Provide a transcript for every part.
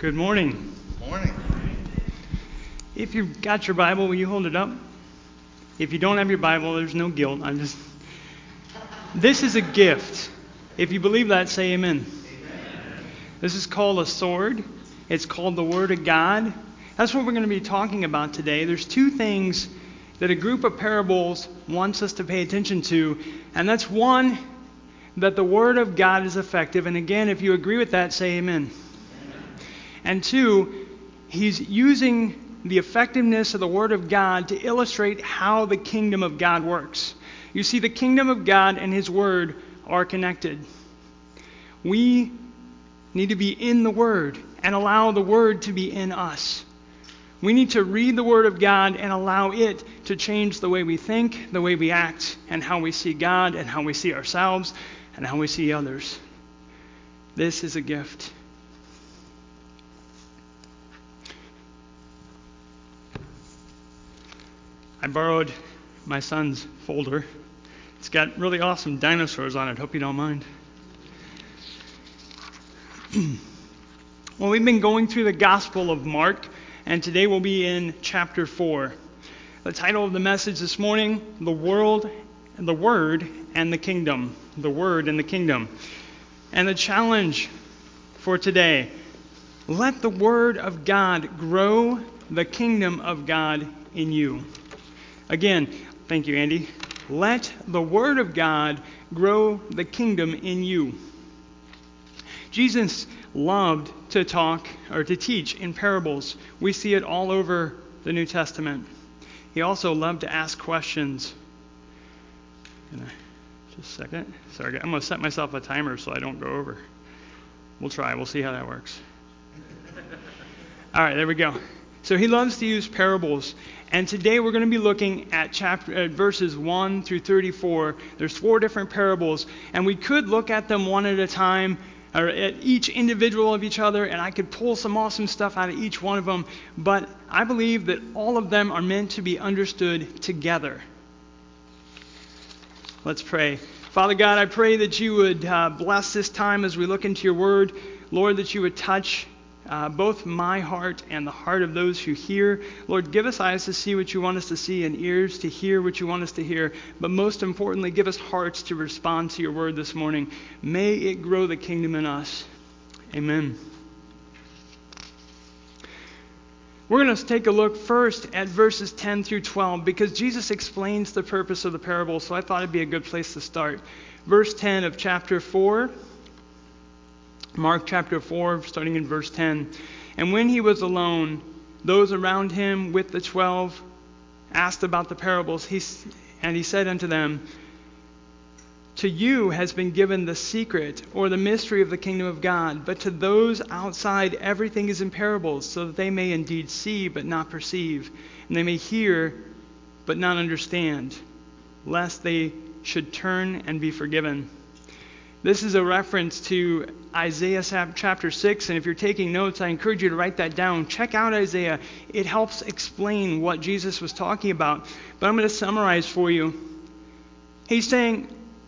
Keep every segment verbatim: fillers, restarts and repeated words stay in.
Good morning. Morning. If you've got your Bible, will you hold it up? If you don't have your Bible, there's no guilt. I'm just. This is a gift. If you believe that, say amen. Amen. This is called a sword. It's called the Word of God. That's what we're going to be talking about today. There's two things that a group of parables wants us to pay attention to, and that's one, that the Word of God is effective. And again, if you agree with that, say amen. And two, he's using the effectiveness of the Word of God to illustrate how the kingdom of God works. You see, the kingdom of God and His Word are connected. We need to be in the Word and allow the Word to be in us. We need to read the Word of God and allow it to change the way we think, the way we act, and how we see God, and how we see ourselves, and how we see others. This is a gift. I borrowed my son's folder. It's got really awesome dinosaurs on it. Hope you don't mind. Well, we've been going through the Gospel of Mark, and today we'll be in chapter four. The title of the message this morning, The World, the Word, and the Kingdom. The Word and the Kingdom. And the challenge for today, let the Word of God grow the kingdom of God in you. Again, thank you, Andy. Let the Word of God grow the kingdom in you. Jesus loved to talk or to teach in parables. We see it all over the New Testament. He also loved to ask questions. Just a second. Sorry, I'm going to set myself a timer so I don't go over. We'll try. We'll see how that works. All right, there we go. So he loves to use parables. And today we're going to be looking at chapter uh, verses one through thirty-four. There's four different parables, and we could look at them one at a time, or at each individual of each other, and I could pull some awesome stuff out of each one of them. But I believe that all of them are meant to be understood together. Let's pray. Father God, I pray that you would uh, bless this time as we look into your word. Lord, that you would touch Uh, both my heart and the heart of those who hear. Lord, give us eyes to see what you want us to see and ears to hear what you want us to hear. But most importantly, give us hearts to respond to your word this morning. May it grow the kingdom in us. Amen. We're going to take a look first at verses ten through twelve because Jesus explains the purpose of the parable, so I thought it'd be a good place to start. Verse ten of chapter four. Mark chapter four, starting in verse ten. And when he was alone, those around him with the twelve asked about the parables. He, and he said unto them, to you has been given the secret or the mystery of the kingdom of God, but to those outside everything is in parables, so that they may indeed see but not perceive, and they may hear but not understand, lest they should turn and be forgiven. This is a reference to Isaiah chapter six, and if you're taking notes, I encourage you to write that down. Check out Isaiah. It helps explain what Jesus was talking about. But I'm going to summarize for you. He's saying,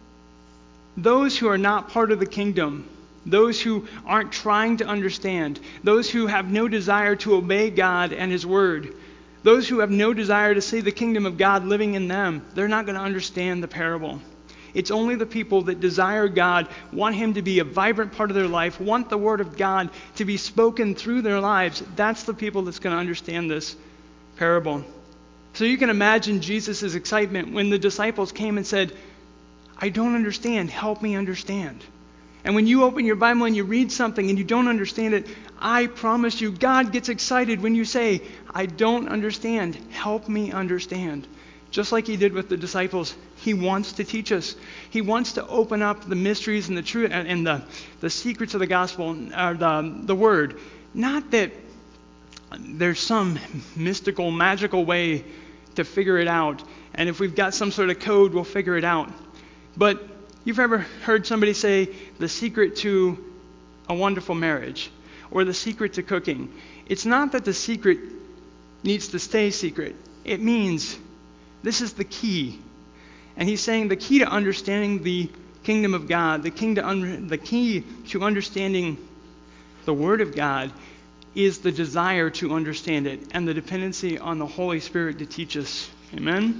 those who are not part of the kingdom, those who aren't trying to understand, those who have no desire to obey God and His Word, those who have no desire to see the kingdom of God living in them, they're not going to understand the parable. It's only the people that desire God, want Him to be a vibrant part of their life, want the Word of God to be spoken through their lives. That's the people that's going to understand this parable. So you can imagine Jesus' excitement when the disciples came and said, I don't understand. Help me understand. And when you open your Bible and you read something and you don't understand it, I promise you, God gets excited when you say, I don't understand. Help me understand. Just like He did with the disciples, He wants to teach us. He wants to open up the mysteries and the truth and the, the secrets of the gospel, or the, the word. Not that there's some mystical, magical way to figure it out. And if we've got some sort of code, we'll figure it out. But you've ever heard somebody say the secret to a wonderful marriage or the secret to cooking. It's not that the secret needs to stay secret. It means this is the key. And he's saying the key to understanding the kingdom of God, the, king to un- the key to understanding the Word of God is the desire to understand it and the dependency on the Holy Spirit to teach us. Amen?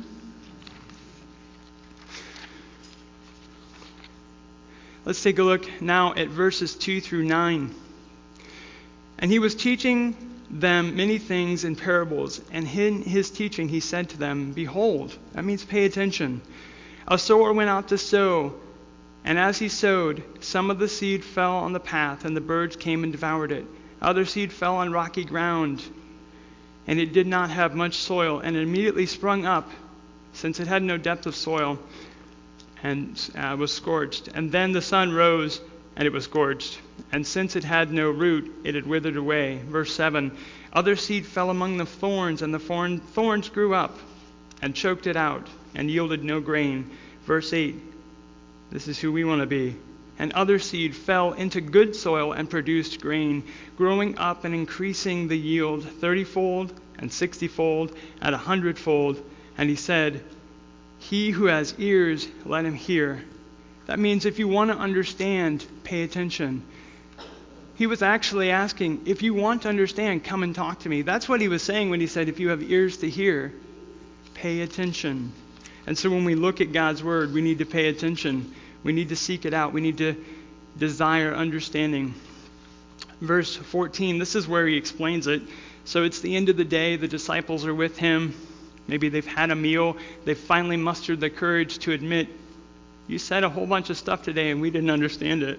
Let's take a look now at verses two through nine. And he was teaching them many things in parables, and in his teaching he said to them, Behold, that means pay attention. A sower went out to sow, and as he sowed, some of the seed fell on the path, and the birds came and devoured it. Other seed fell on rocky ground, and it did not have much soil, and it immediately sprung up, since it had no depth of soil, and uh, was scorched. And then the sun rose, and it was scorched. And since it had no root, it had withered away. Verse seven, other seed fell among the thorns, and the thorn, thorns grew up and choked it out, and yielded no grain. Verse eight, this is who we want to be. And other seed fell into good soil and produced grain, growing up and increasing the yield thirty-fold and sixty-fold and a hundredfold. And he said, He who has ears, let him hear. That means if you want to understand, pay attention. He was actually asking, if you want to understand, come and talk to me. That's what he was saying when he said, if you have ears to hear, pay attention. And so when we look at God's word, we need to pay attention. We need to seek it out. We need to desire understanding. Verse fourteen, this is where he explains it. So it's the end of the day. The disciples are with him. Maybe they've had a meal. They've finally mustered the courage to admit, you said a whole bunch of stuff today and we didn't understand it.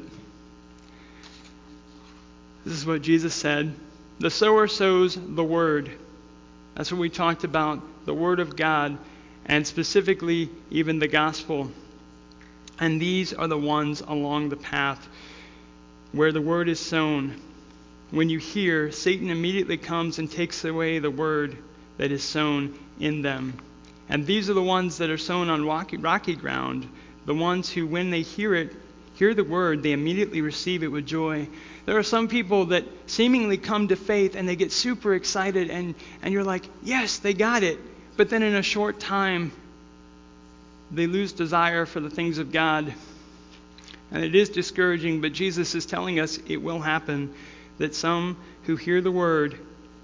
This is what Jesus said. The sower sows the word. That's what we talked about, the word of God, and specifically even the gospel. And these are the ones along the path where the word is sown. When you hear, Satan immediately comes and takes away the word that is sown in them. And these are the ones that are sown on rocky, rocky ground, the ones who, when they hear it, hear the word, they immediately receive it with joy. There are some people that seemingly come to faith and they get super excited, and, and you're like, yes, they got it. But then in a short time, they lose desire for the things of God. And it is discouraging, but Jesus is telling us it will happen, that some who hear the word,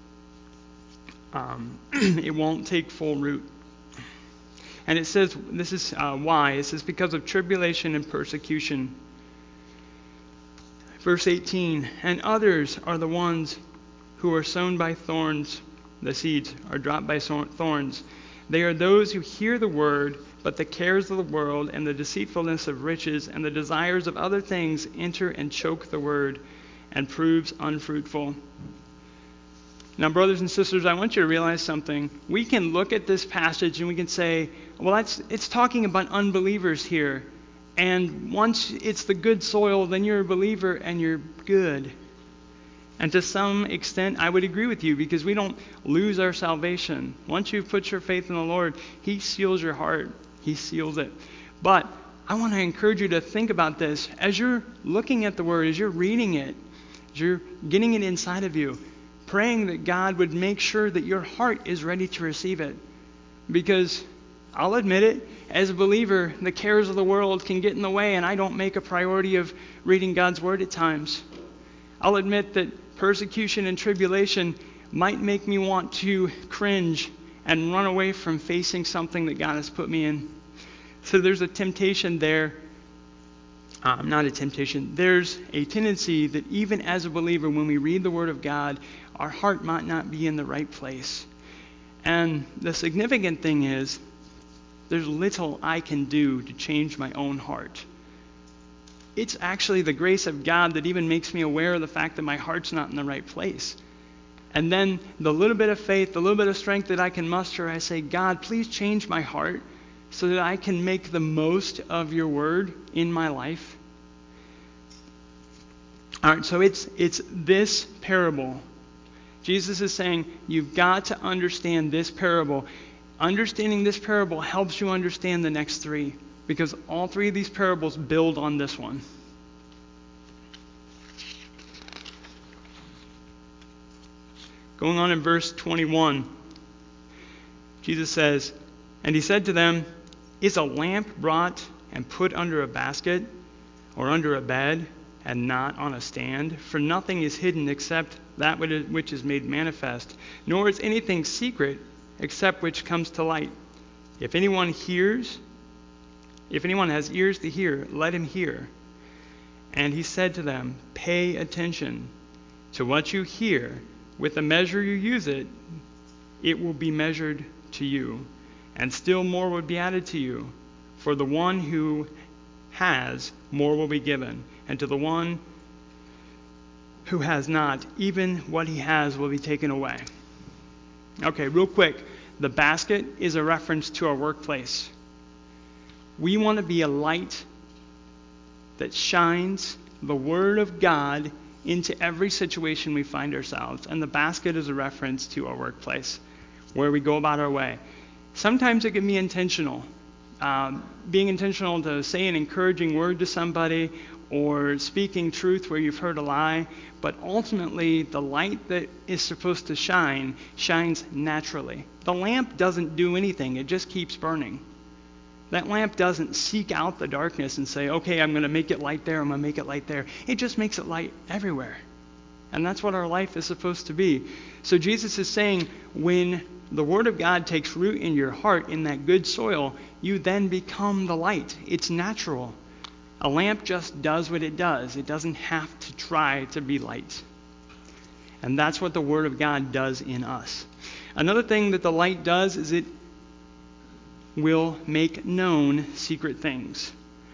um, it won't take full root. And it says, this is uh, why. It says, because of tribulation and persecution. Verse eighteen, and others are the ones who are sown by thorns. The seeds are dropped by thorns. They are those who hear the word, but the cares of the world and the deceitfulness of riches and the desires of other things enter and choke the word, and proves unfruitful. Now, brothers and sisters, I want you to realize something. We can look at this passage and we can say, well, that's, it's talking about unbelievers here. And once it's the good soil, then you're a believer and you're good. And to some extent, I would agree with you, because we don't lose our salvation. Once you've put your faith in the Lord, He seals your heart. He seals it. But I want to encourage you to think about this. As you're looking at the Word, as you're reading it, as you're getting it inside of you, praying that God would make sure that your heart is ready to receive it. Because I'll admit it, as a believer, the cares of the world can get in the way, and I don't make a priority of reading God's Word at times. I'll admit that persecution and tribulation might make me want to cringe and run away from facing something that God has put me in. So there's a temptation there. Um, not a temptation. There's a tendency that even as a believer, when we read the Word of God, our heart might not be in the right place. And the significant thing is, there's little I can do to change my own heart. It's actually the grace of God that even makes me aware of the fact that my heart's not in the right place. And then the little bit of faith, the little bit of strength that I can muster, I say, God, please change my heart so that I can make the most of your word in my life. All right, so it's it's this parable. Jesus is saying, you've got to understand this parable. Understanding this parable helps you understand the next three, because all three of these parables build on this one. Going on in verse twenty-one, Jesus says, and he said to them, is a lamp brought and put under a basket or under a bed? and not on a stand? For nothing is hidden except that which is made manifest, nor is anything secret except which comes to light. If anyone hears, if anyone has ears to hear, let him hear. And he said to them, pay attention to what you hear. With the measure you use it, it will be measured to you, and still more will be added to you. For the one who has, more will be given, and to the one who has not, even what he has will be taken away. Okay, real quick. The basket is a reference to our workplace. We want to be a light that shines the Word of God into every situation we find ourselves. And the basket is a reference to our workplace, where we go about our way. Sometimes it can be intentional. Um, being intentional to say an encouraging word to somebody, or speaking truth where you've heard a lie. But ultimately, the light that is supposed to shine, shines naturally. The lamp doesn't do anything. It just keeps burning. That lamp doesn't seek out the darkness and say, okay, I'm going to make it light there, I'm going to make it light there. It just makes it light everywhere. And that's what our life is supposed to be. So Jesus is saying, when the Word of God takes root in your heart, in that good soil, you then become the light. It's natural. A lamp just does what it does. It doesn't have to try to be light. And that's what the Word of God does in us. Another thing that the light does is it will make known secret things.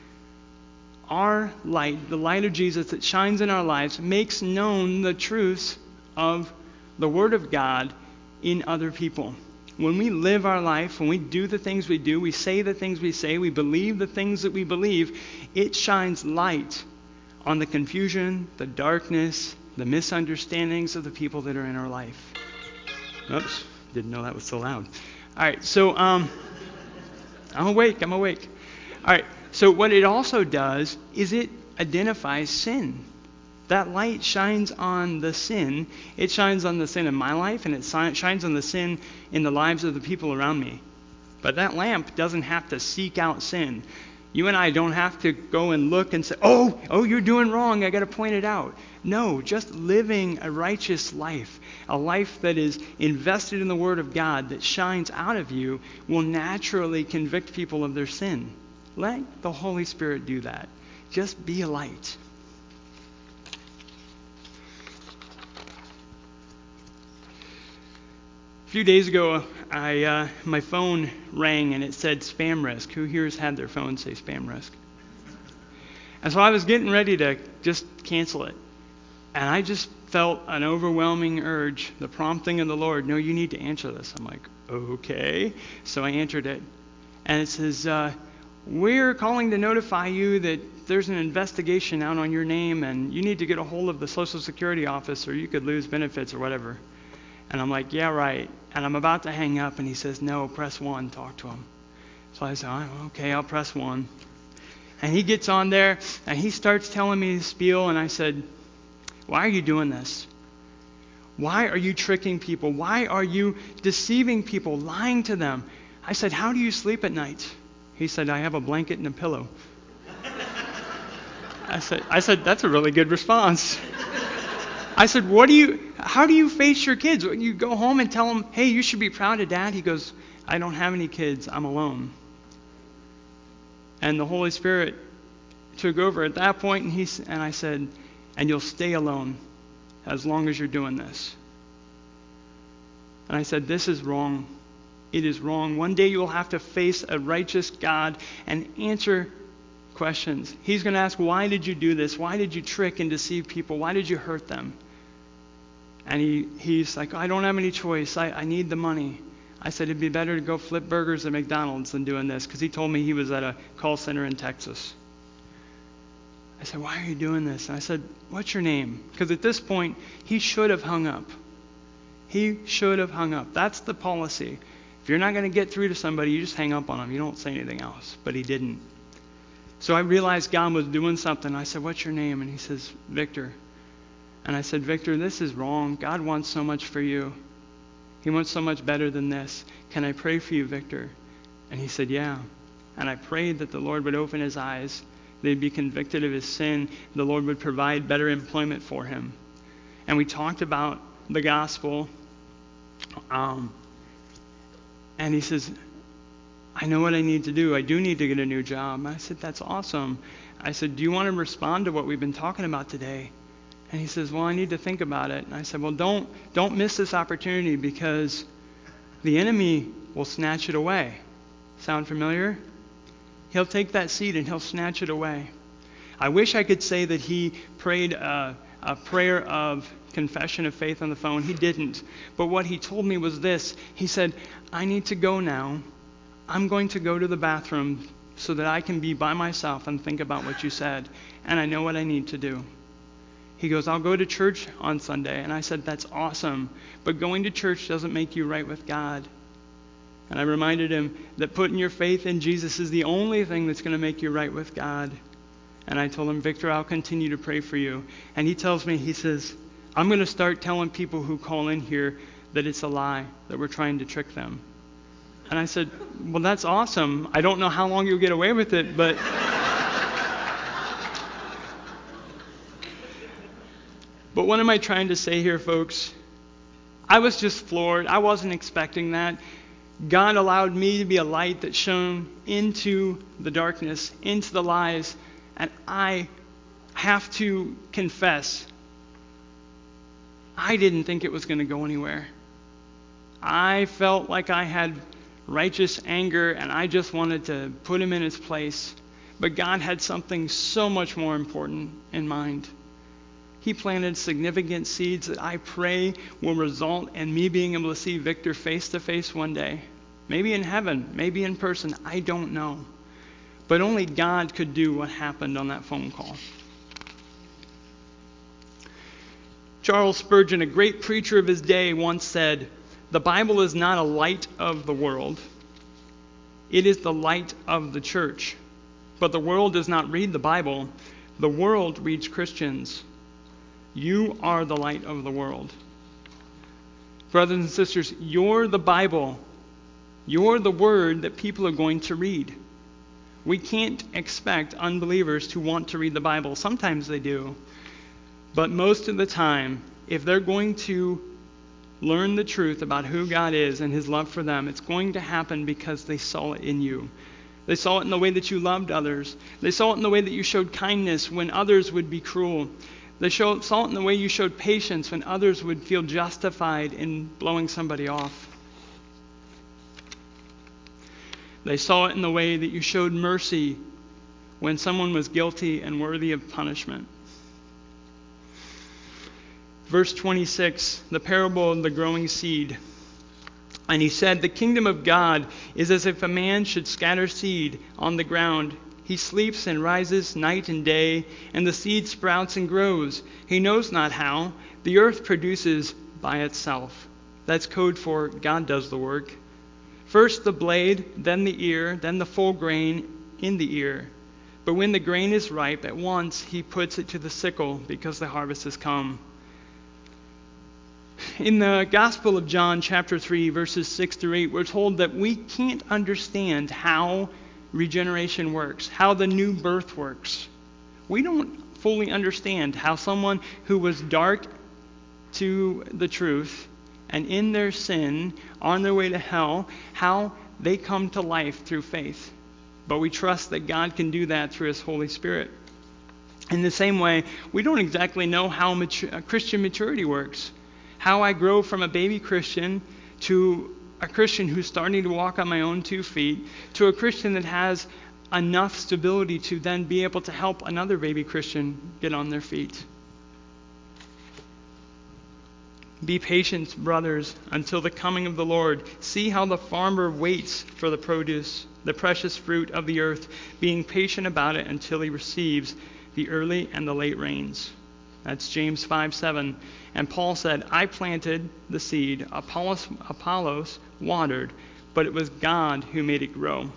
Our light, the light of Jesus that shines in our lives, makes known the truths of the Word of God in other people. When we live our life, when we do the things we do, we say the things we say, we believe the things that we believe, it shines light on the confusion, the darkness, the misunderstandings of the people that are in our life. Oops, didn't know that was so loud. All right, so um, I'm awake, I'm awake. All right, so what it also does is it identifies sin. That light shines on the sin. It shines on the sin in my life, and it shines on the sin in the lives of the people around me. But that lamp doesn't have to seek out sin. You and I don't have to go and look and say, oh, oh, you're doing wrong, I got to point it out. No, just living a righteous life, a life that is invested in the Word of God, that shines out of you, will naturally convict people of their sin. Let the Holy Spirit do that. Just be a light. A few days ago, I uh, my phone rang and it said spam risk. Who here has had their phone say spam risk? And so I was getting ready to just cancel it. And I just felt an overwhelming urge, the prompting of the Lord, no, you need to answer this. I'm like, okay. So I answered it. And it says, uh, we're calling to notify you that there's an investigation out on your name and you need to get a hold of the Social Security office or you could lose benefits or whatever. And I'm like, yeah, right. And I'm about to hang up, and he says, no, press one, talk to him. So I said, oh, okay, I'll press one. And he gets on there, and he starts telling me his spiel, and I said, why are you doing this? Why are you tricking people? Why are you deceiving people, lying to them? I said, how do you sleep at night? He said, I have a blanket and a pillow. I said, I said, that's a really good response. I said, what do you, how do you face your kids? You go home and tell them, hey, you should be proud of Dad. He goes, I don't have any kids. I'm alone. And the Holy Spirit took over at that point, and, he, and I said, and you'll stay alone as long as you're doing this. And I said, this is wrong. It is wrong. One day you will have to face a righteous God and answer questions. He's going to ask, why did you do this? Why did you trick and deceive people? Why did you hurt them? And he, he's like, I don't have any choice. I, I need the money. I said, it'd be better to go flip burgers at McDonald's than doing this, because he told me he was at a call center in Texas. I said, why are you doing this? And I said, what's your name? Because at this point, he should have hung up. He should have hung up. That's the policy. If you're not going to get through to somebody, you just hang up on them. You don't say anything else. But he didn't. So I realized God was doing something. I said, what's your name? And he says, Victor. And I said, Victor, this is wrong. God wants so much for you. He wants so much better than this. Can I pray for you, Victor? And he said, yeah. And I prayed that the Lord would open his eyes that he'd be convicted of his sin. The Lord would provide better employment for him. And we talked about the gospel. Um, and he says, I know what I need to do. I do need to get a new job. I said, that's awesome. I said, do you want to respond to what we've been talking about today? And he says, well, I need to think about it. And I said, well, don't don't miss this opportunity, because the enemy will snatch it away. Sound familiar? He'll take that seed and he'll snatch it away. I wish I could say that he prayed a, a prayer of confession of faith on the phone. He didn't. But what he told me was this. He said, I need to go now. I'm going to go to the bathroom so that I can be by myself and think about what you said. And I know what I need to do. He goes, I'll go to church on Sunday. And I said, that's awesome. But going to church doesn't make you right with God. And I reminded him that putting your faith in Jesus is the only thing that's going to make you right with God. And I told him, Victor, I'll continue to pray for you. And he tells me, he says, I'm going to start telling people who call in here that it's a lie, that we're trying to trick them. And I said, well, that's awesome. I don't know how long you'll get away with it, but... But what am I trying to say here, folks? I was just floored. I wasn't expecting that. God allowed me to be a light that shone into the darkness, into the lies. And I have to confess, I didn't think it was going to go anywhere. I felt like I had righteous anger, and I just wanted to put him in his place. But God had something so much more important in mind. He planted significant seeds that I pray will result in me being able to see Victor face to face one day. Maybe in heaven, maybe in person, I don't know. But only God could do what happened on that phone call. Charles Spurgeon, a great preacher of his day, once said, the Bible is not a light of the world. It is the light of the church. But the world does not read the Bible. The world reads Christians. You are the light of the world. Brothers and sisters, you're the Bible. You're the word that people are going to read. We can't expect unbelievers to want to read the Bible. Sometimes they do. But most of the time, if they're going to learn the truth about who God is and his love for them, it's going to happen because they saw it in you. They saw it in the way that you loved others. They saw it in the way that you showed kindness when others would be cruel. They showed, saw it in the way you showed patience when others would feel justified in blowing somebody off. They saw it in the way that you showed mercy when someone was guilty and worthy of punishment. Verse twenty-six, the parable of the growing seed. And he said, the kingdom of God is as if a man should scatter seed on the ground. He sleeps and rises night and day, and the seed sprouts and grows. He knows not how. The earth produces by itself. That's code for God does the work. First the blade, then the ear, then the full grain in the ear. But when the grain is ripe, at once he puts it to the sickle, because the harvest has come. In the Gospel of John, chapter three, verses six through eight, we're told that we can't understand how regeneration works, how the new birth works. We don't fully understand how someone who was dark to the truth and in their sin, on their way to hell, how they come to life through faith. But we trust that God can do that through his Holy Spirit. In the same way, we don't exactly know how mature, Christian maturity works. How I grow from a baby Christian to a Christian who's starting to walk on my own two feet, to a Christian that has enough stability to then be able to help another baby Christian get on their feet. Be patient, brothers, until the coming of the Lord. See how the farmer waits for the produce, the precious fruit of the earth, being patient about it until he receives the early and the late rains. That's James five seven. And Paul said, I planted the seed, Apollos, Apollos watered, but it was God who made it grow.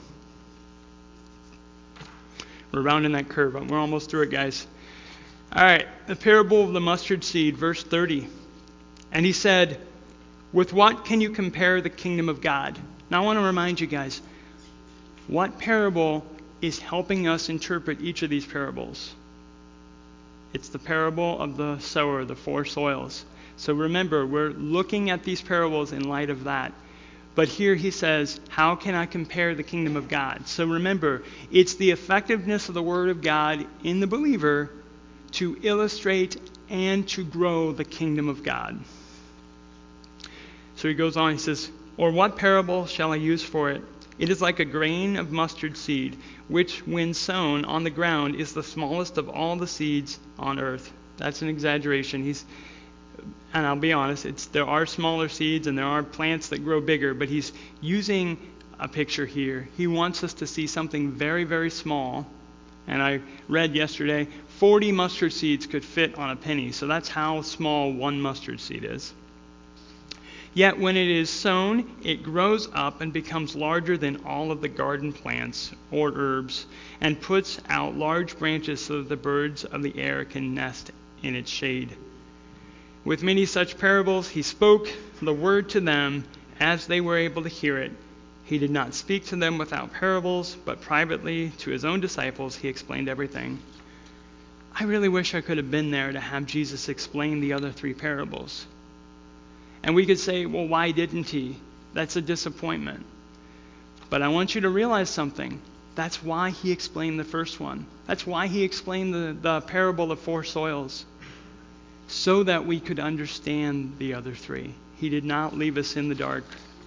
We're rounding that curve, but we're almost through it, guys. All right, the parable of the mustard seed, verse thirty. And he said, with what can you compare the kingdom of God? Now I want to remind you guys, what parable is helping us interpret each of these parables. It's the parable of the sower, the four soils. So remember, we're looking at these parables in light of that. But here he says, how can I compare the kingdom of God? So remember, it's the effectiveness of the word of God in the believer to illustrate and to grow the kingdom of God. So he goes on, he says, or what parable shall I use for it? It is like a grain of mustard seed, which when sown on the ground is the smallest of all the seeds on earth. That's an exaggeration. He's, and I'll be honest, it's there are smaller seeds and there are plants that grow bigger, but he's using a picture here. He wants us to see something very, very small. And I read yesterday, forty mustard seeds could fit on a penny. So that's how small one mustard seed is. Yet when it is sown, it grows up and becomes larger than all of the garden plants or herbs, and puts out large branches so that the birds of the air can nest in its shade. With many such parables, he spoke the word to them as they were able to hear it. He did not speak to them without parables, but privately to his own disciples he explained everything. I really wish I could have been there to have Jesus explain the other three parables. And we could say, well, why didn't he? That's a disappointment. But I want you to realize something. That's why he explained the first one. That's why he explained the, the parable of four soils. So that we could understand the other three. He did not leave us in the dark.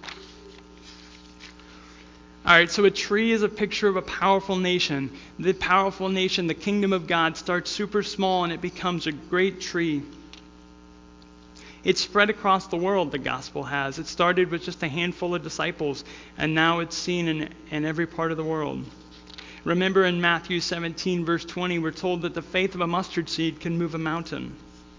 All right, so a tree is a picture of a powerful nation. The powerful nation, the kingdom of God, starts super small and it becomes a great tree. It's spread across the world, the gospel has. It started with just a handful of disciples, and now it's seen in, in every part of the world. Remember in Matthew seventeen, verse twenty, we're told that the faith of a mustard seed can move a mountain.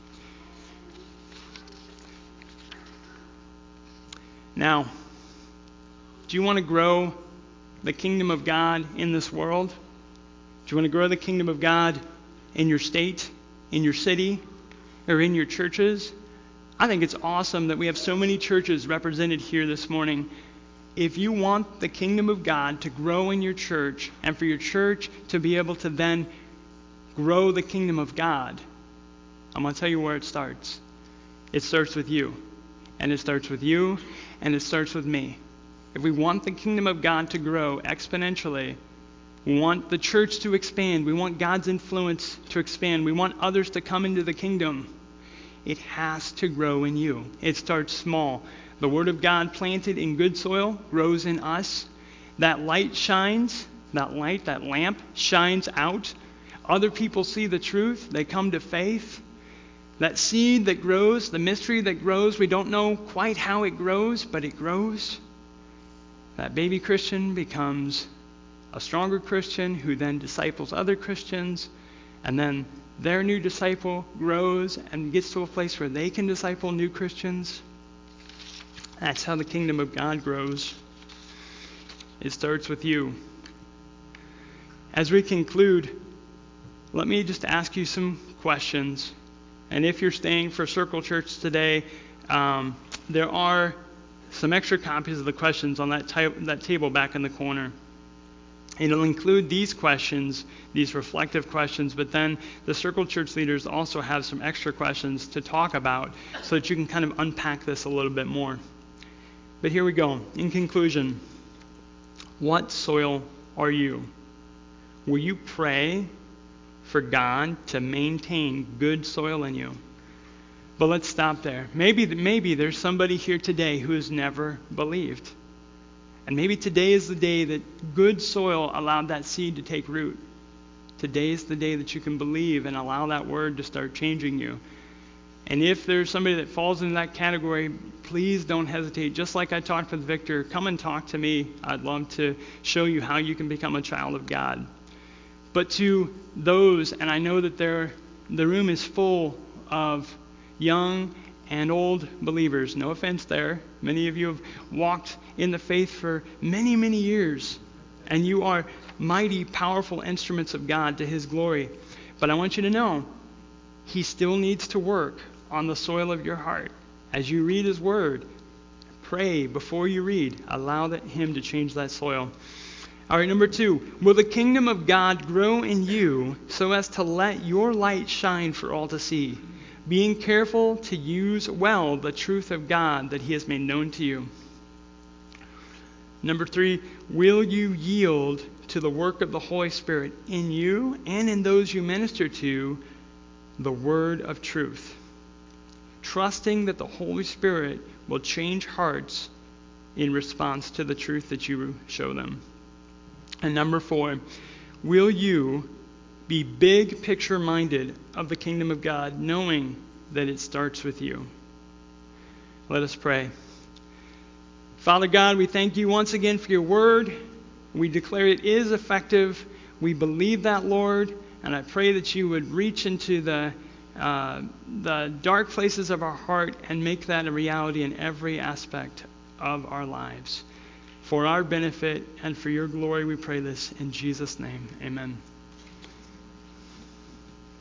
Now, do you want to grow the kingdom of God in this world? Do you want to grow the kingdom of God in your state, in your city, or in your churches? I think it's awesome that we have so many churches represented here this morning. If you want the kingdom of God to grow in your church and for your church to be able to then grow the kingdom of God, I'm going to tell you where it starts. It starts with you. And it starts with you, and it starts with me. If we want the kingdom of God to grow exponentially, we want the church to expand, we want God's influence to expand, we want others to come into the kingdom, it has to grow in you. It starts small. The word of God planted in good soil grows in us. That light shines, that light, that lamp shines out. Other people see the truth, they come to faith. That seed that grows, the mystery that grows, we don't know quite how it grows, but it grows. That baby Christian becomes a stronger Christian who then disciples other Christians, and then their new disciple grows and gets to a place where they can disciple new Christians. That's how the kingdom of God grows. It starts with you. As we conclude, let me just ask you some questions. And if you're staying for Circle Church today, um, there are some extra copies of the questions on that, ty- that table back in the corner. It'll include these questions, these reflective questions, but then the Circle Church leaders also have some extra questions to talk about so that you can kind of unpack this a little bit more. But here we go. In conclusion, what soil are you? Will you pray for God to maintain good soil in you? But let's stop there. Maybe, maybe there's somebody here today who has never believed. And maybe today is the day that good soil allowed that seed to take root. Today is the day that you can believe and allow that word to start changing you. And if there's somebody that falls into that category, please don't hesitate. Just like I talked with Victor, come and talk to me. I'd love to show you how you can become a child of God. But to those, and I know that there, the room is full of young and old believers. No offense there. Many of you have walked in the faith for many, many years. And you are mighty, powerful instruments of God to His glory. But I want you to know, He still needs to work on the soil of your heart. As you read His Word, pray before you read. Allow that Him to change that soil. All right, number two, will the kingdom of God grow in you so as to let your light shine for all to see, being careful to use well the truth of God that he has made known to you? Number three, will you yield to the work of the Holy Spirit in you and in those you minister to, the word of truth, trusting that the Holy Spirit will change hearts in response to the truth that you show them? And number four, will you be big picture minded of the kingdom of God, knowing that it starts with you? Let us pray. Father God, we thank you once again for your word. We declare it is effective. We believe that, Lord, and I pray that you would reach into the uh, the dark places of our heart and make that a reality in every aspect of our lives. For our benefit and for your glory, we pray this in Jesus' name. Amen.